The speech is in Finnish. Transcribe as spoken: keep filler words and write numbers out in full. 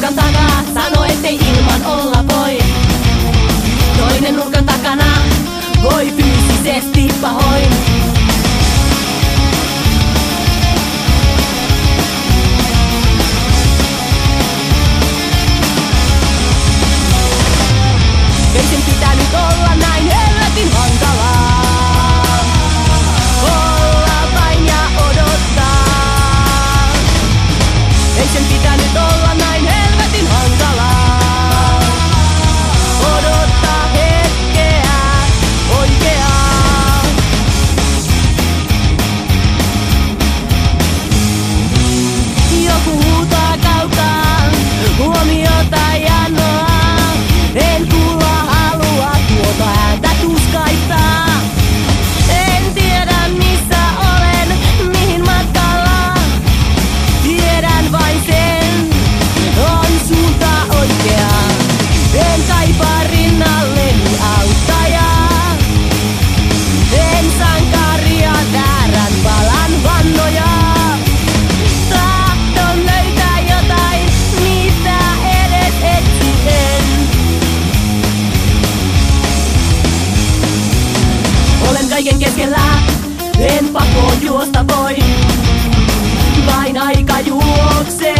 nurkan takaa, sano ettei ilman olla voi. Toinen nurkan takana voi fyysisesti pahoin. Ei sen pitänyt olla näin helvetin hankalaa. Olla vain ja odottaa. Ei sen pitänyt olla näin helvetin hankalaa. Odottaa hetkeä oikeaa. Joku huutaa kaukaa huomiota ja noa. En kuulla halua tuota ääntä tuskaittaa. En tiedä missä olen, mihin matkalla. Tiedän vain sen, on suunta oikea. En kaipaa rinnalleni auttajaa. En sankaria väärän palan vannojaa. Tahdon löytää jotain, mitä edes etsin. Olen kaiken keskellä, en pakoon juosta voi. Vain aika juoksee.